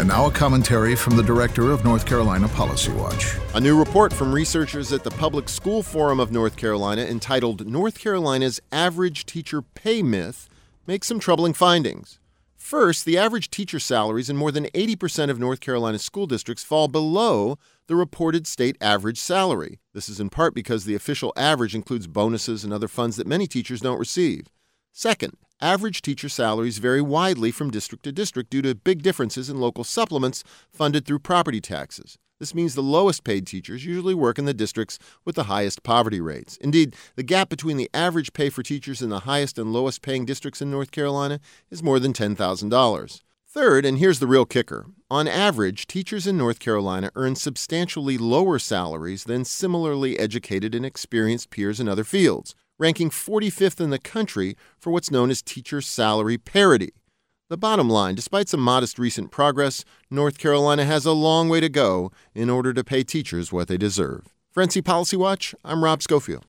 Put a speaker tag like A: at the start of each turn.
A: And now a commentary from the director of North Carolina Policy Watch.
B: A new report from researchers at the Public School Forum of North Carolina entitled North Carolina's Average Teacher Pay Myth makes some troubling findings. First, the average teacher salaries in more than 80% of North Carolina's school districts fall below the reported state average salary. This is in part because the official average includes bonuses and other funds that many teachers don't receive. Second, average teacher salaries vary widely from district to district due to big differences in local supplements funded through property taxes. This means the lowest paid teachers usually work in the districts with the highest poverty rates. Indeed, the gap between the average pay for teachers in the highest and lowest paying districts in North Carolina is more than $10,000. Third, and here's the real kicker, on average, teachers in North Carolina earn substantially lower salaries than similarly educated and experienced peers in other fields, ranking 45th in the country for what's known as teacher salary parity. The bottom line, despite some modest recent progress, North Carolina has a long way to go in order to pay teachers what they deserve. For NC Policy Watch, I'm Rob Schofield.